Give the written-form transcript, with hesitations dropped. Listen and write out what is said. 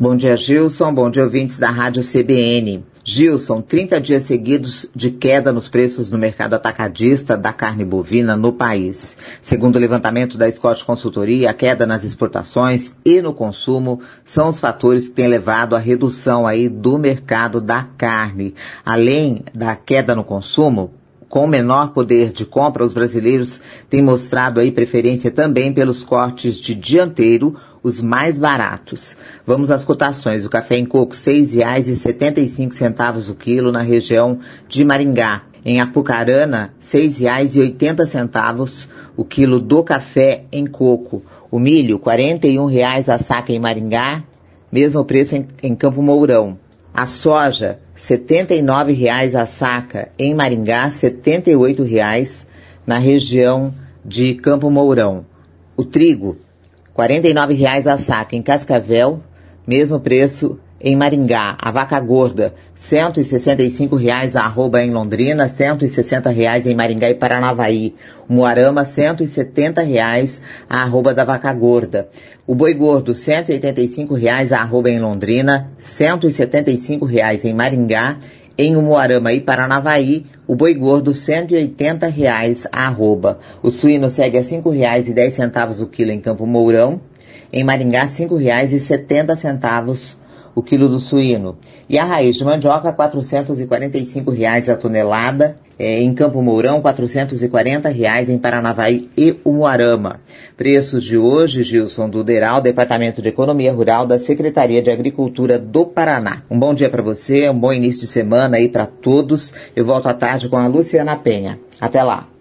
Bom dia, Gilson. Bom dia, ouvintes da Rádio CBN. Gilson, 30 dias seguidos de queda nos preços no mercado atacadista da carne bovina no país. Segundo o levantamento da Scott Consultoria, a queda nas exportações e no consumo são os fatores que têm levado à redução aí do mercado da carne. Além da queda no consumo, com menor poder de compra, os brasileiros têm mostrado aí preferência também pelos cortes de dianteiro, os mais baratos. Vamos às cotações. O café em coco, R$ 6,75 o quilo na região de Maringá. Em Apucarana, R$ 6,80 o quilo do café em coco. O milho, R$ 41 a saca em Maringá, mesmo preço em Campo Mourão. A soja, R$ 79 a saca em Maringá, R$ 78 na região de Campo Mourão. O trigo, R$ 49 a saca em Cascavel, mesmo preço em Maringá. A vaca gorda, R$ 165 a arroba em Londrina, R$ 160 em Maringá e Paranavaí. O moarama, R$ 170 a arroba da vaca gorda. O boi gordo, R$ 185 a arroba em Londrina, R$ 175 em Maringá. Em Umuarama e Paranavaí, o boi gordo R$ 180 a arroba. O suíno segue a R$ 5,10 o quilo em Campo Mourão. Em Maringá, R$ 5,70 o quilo do suíno. E a raiz de mandioca, R$ 445 a tonelada. Em Campo Mourão, R$ 440 em Paranavaí e Umuarama. Preços de hoje, Gilson, do DERAL, Departamento de Economia Rural da Secretaria de Agricultura do Paraná. Um bom dia para você, um bom início de semana aí para todos. Eu volto à tarde com a Luciana Penha. Até lá.